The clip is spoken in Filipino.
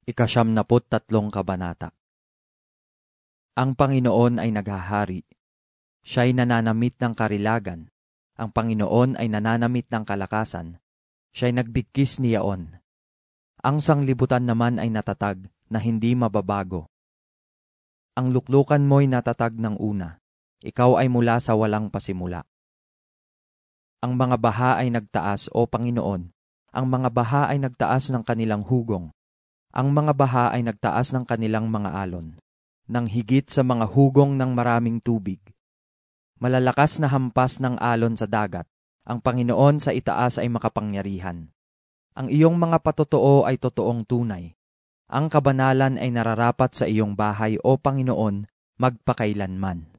Ika-73 kabanata. Ang Panginoon ay naghahari. Siya'y nananamit ng karilagan. Ang Panginoon ay nananamit ng kalakasan. Siya'y nagbigkis niyaon. Ang sanglibutan naman ay natatag na hindi mababago. Ang luklukan mo'y natatag ng una. Ikaw ay mula sa walang pasimula. Ang mga baha ay nagtaas, O Panginoon. Ang mga baha ay nagtaas ng kanilang hugong. Ang mga baha ay nagtaas ng kanilang mga alon, nang higit sa mga hugong ng maraming tubig. Malalakas na hampas ng alon sa dagat, ang Panginoon sa itaas ay makapangyarihan. Ang iyong mga patotoo ay totoong tunay. Ang kabanalan ay nararapat sa iyong bahay, O Panginoon, magpakailanman.